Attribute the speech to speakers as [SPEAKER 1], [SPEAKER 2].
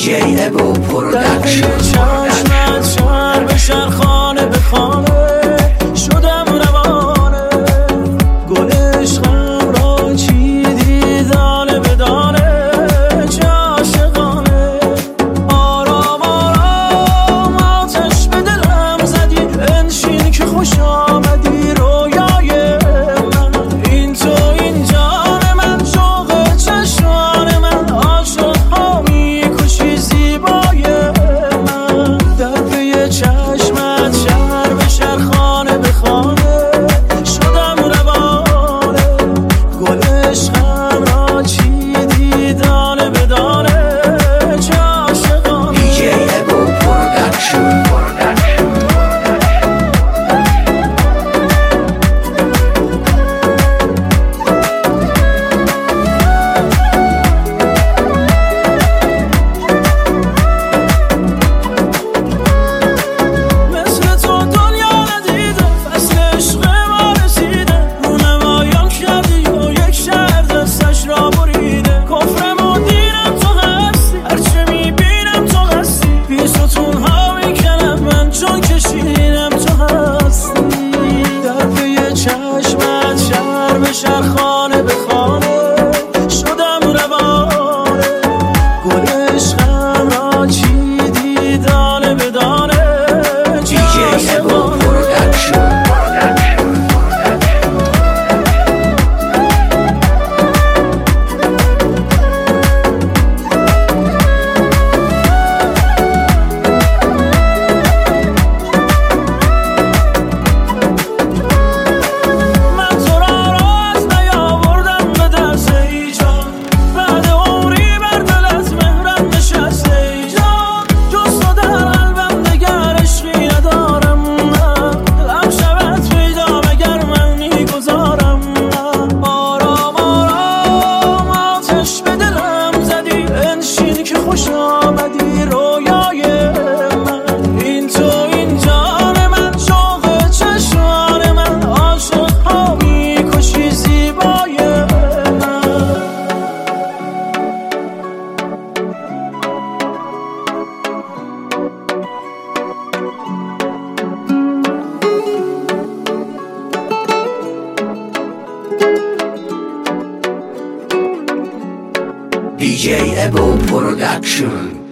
[SPEAKER 1] DJ ابو پروداکشن.
[SPEAKER 2] چشمت شهر به شهر، خانه به خانه شدم روانه، گل عشقم را چیدی دانه به دانه، چه عاشقانه. آرام آرام آتش به دلم زدی، بنشین که خوش آمدی رویای من. این تو این جان من، شوق چشمان من، عاشق ها میکشی زیبای من. در پی چشمت شهر به شهر، خانه به خانه شدم روانه، گل عشقم را چیدی دانه به دانه، چه عاشقانه.
[SPEAKER 1] DJ ابو پروداکشن.
[SPEAKER 2] مثل تو دنیا ندیده، فصل عشق ما رسیده، رونمایان کردی و یک شهر دستش را بریده. کفرم و دینم تو هستی، هرچه میبینم تو هستی، بی ستون ها میکنم من چون کشیدم تو هستی. در پی چشمت شهر به شهر، خانه به خانه شدم روانه، گل عشقم را چیدی دانه به دانه، چه
[SPEAKER 1] DJ ابو
[SPEAKER 2] عاشقانه.
[SPEAKER 1] پروداکشن.
[SPEAKER 2] من تو را راز نیاوردم به دست ای جان، بعد عمری بر دل از مهرم نشسته ای جان. جز تو در قلبم دگر عشقی ندارم، دلم شود پیدا مگر من میگذارم. آرام آرام آتش به دلم زدی، بنشین که خوش آمدی رویای من. این تو این جان من، شوق چشمان من، عاشق ها میکشی زیبای من.
[SPEAKER 1] DJ ابو پروداکشن.